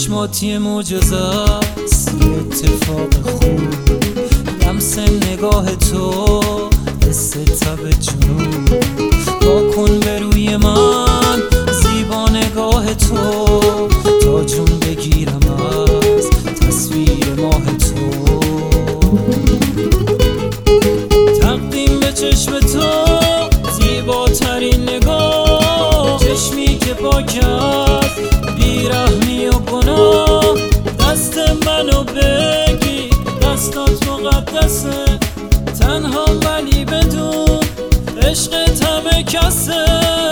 چشماتی معجزه است، یه اتفاق خوب، لمس نگاه تو، حس تب جنون، واکن به روی من زیبا نگاه تو، تا جون بگیرم از تصویر ماه تو. تقدیم به چشم تو زیباترین نگاه، چشمی که پاک است بیرحمی و گناه، دست منو بگی دستات مقدسه، تنها ولی بدون عشقت همه کسه.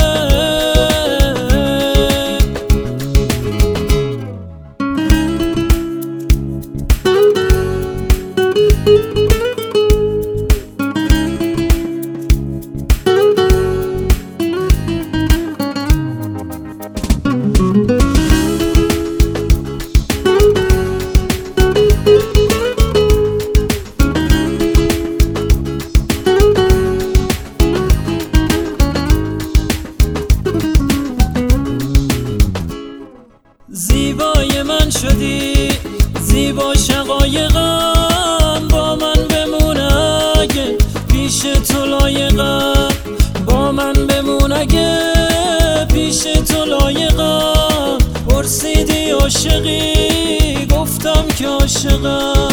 زیبای من شدی، زیبا شقایقم، با من بمون اگه پیش تو لایقم، با من بمون اگه پیش تو لایقم. پرسیدی عاشقی، گفتم که عاشقم،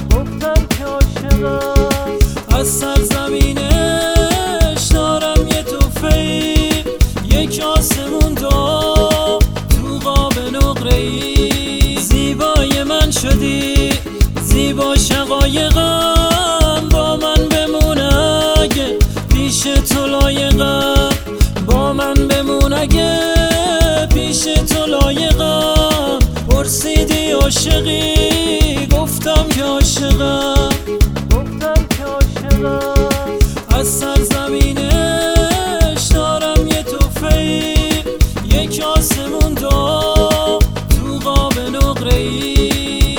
از سرزمینش دارم یه تحفه‌ای، یک آسمون دار تو قاب نقره‌ای. زیبای من شدی، زیبا شقایقم، با من بمون اگه پیش تو لایقم، با من بمون اگه پیش تو لایقم. پرسیدی عاشقی، گفتم که عاشقم، از سرزمینش دارم یه تحفه‌ای، یک آسمون دار تو قاب نقره‌ای.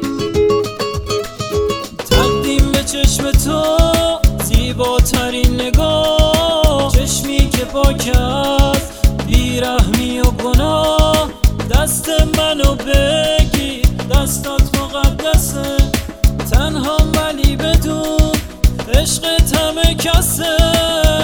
تقدیم به چشم تو زیباترین نگاه، چشمی که پاک است بیرحمی و گناه، دست منو بگی دستات مقدسه، تنها ولی بدون عشقت همه کسه.